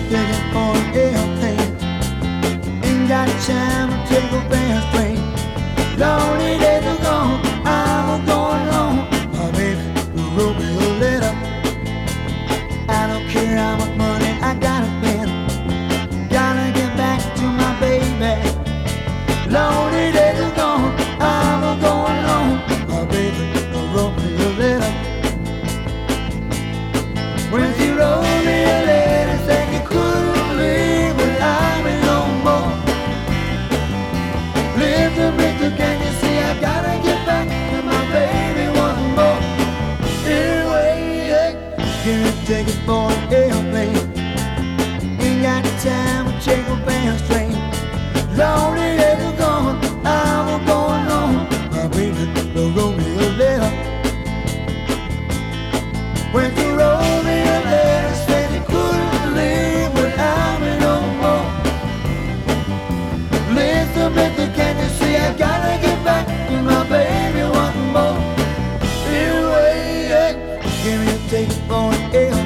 ticket for an airplane. Ain't got time to take a fast train. Lonely days are gone, I'm going home. My baby wrote me a letter. I don't care how much money I gotta spend. Gotta get back to my baby. Lonely days are gone, I'm going home. My baby wrote me a letter. When she wrote me a letter saying you couldn't live without me no more. Listen, mister, can you see I gotta get back to my baby once more. Anyway, yeah, give me a ticket for an airplane. Ain't got time to take a fast train. Lonely days are gone, I'm going home. My baby wrote me a letter. When she wrote me a letter, said she couldn't live without me no more. Listen, mister, can you see I gotta get back to my baby once more. Anyway, yeah, give me a ticket for an airplane.